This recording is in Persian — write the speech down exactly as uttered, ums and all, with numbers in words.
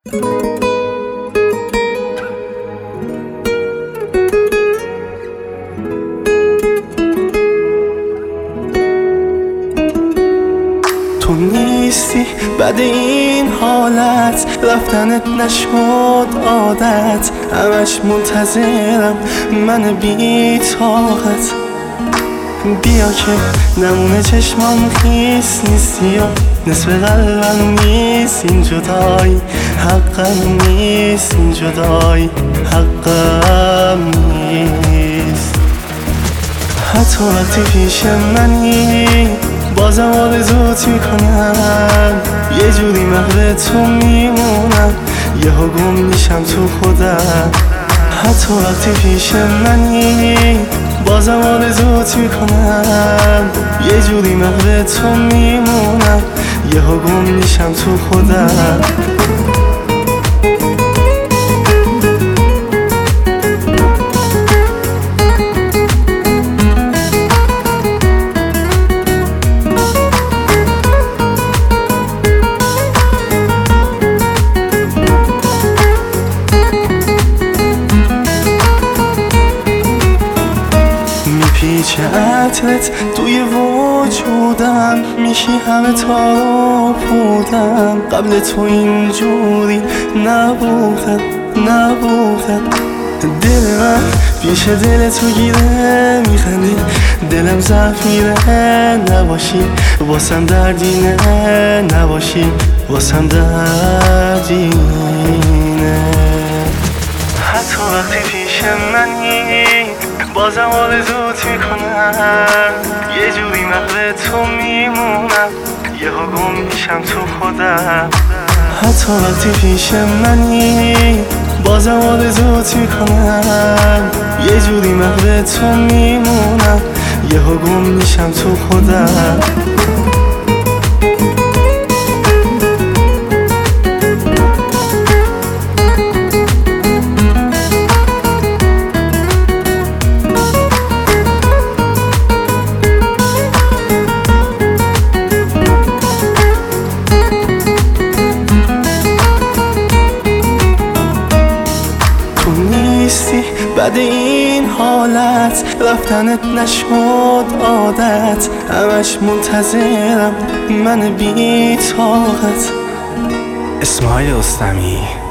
تو نیستی بعد این حالت، رفتنت نشد عادت، همش منتظرم من بی طاقت. بیا که نمونه چشمام خیس نیستی یا نصف قلبم نیست این جدایی، حقم نیست این جدایی، حقم نیست. حتی وقتی پیش منی بازم آرزوت میکنم، یه جوری محو تو میمونم، یهو گم میشم تو خودم. حتی وقتی پیش منی بازم آرزوت میکنم، یه جوری محو تو میمونم، یهو گم میشم تو خودم. میپیچه عطرت توی وجودم، میشی همه تا بودم. قبل تو اینجوری نبودم نبودم. دل من پیش دل تو گیره میخندی، دلم ضعف میره نباشی واسم دردینه، نباشی واسم دردینه. حتی وقتی پیش منی بازم آرزوت میکنم، یه جوری محو تو میمونم، یهو گم میشم تو خودم. حتی وقتی پیش منی بازم آرزوت میکنم، یه جوری محو تو میمونم، یهو گم میشم تو خودم. بعد این حالت رفتنت نشد عادت، همش منتظرم من بی طاقت. اسماعیل رستمی